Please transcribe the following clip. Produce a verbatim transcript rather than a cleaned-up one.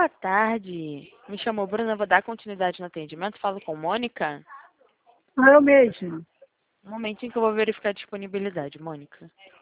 Boa tarde. Me chamou Bruna, vou dar continuidade no atendimento. Falo com Mônica. Ah, eu mesmo. Um momentinho que eu vou verificar a disponibilidade, Mônica.